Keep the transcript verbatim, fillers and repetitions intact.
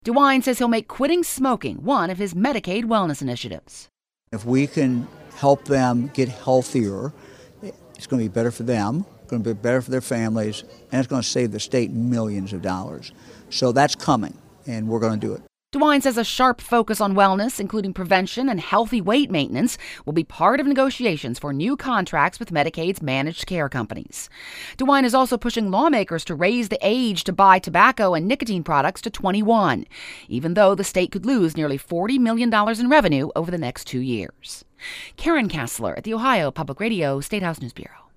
DeWine says he'll make quitting smoking one of his Medicaid wellness initiatives. If we can help them get healthier, it's going to be better for them, going to be better for their families, and it's going to save the state millions of dollars. So that's coming, and we're going to do it. DeWine says a sharp focus on wellness, including prevention and healthy weight maintenance, will be part of negotiations for new contracts with Medicaid's managed care companies. DeWine is also pushing lawmakers to raise the age to buy tobacco and nicotine products to twenty-one, even though the state could lose nearly forty million dollars in revenue over the next two years. Karen Kassler at the Ohio Public Radio State House News Bureau.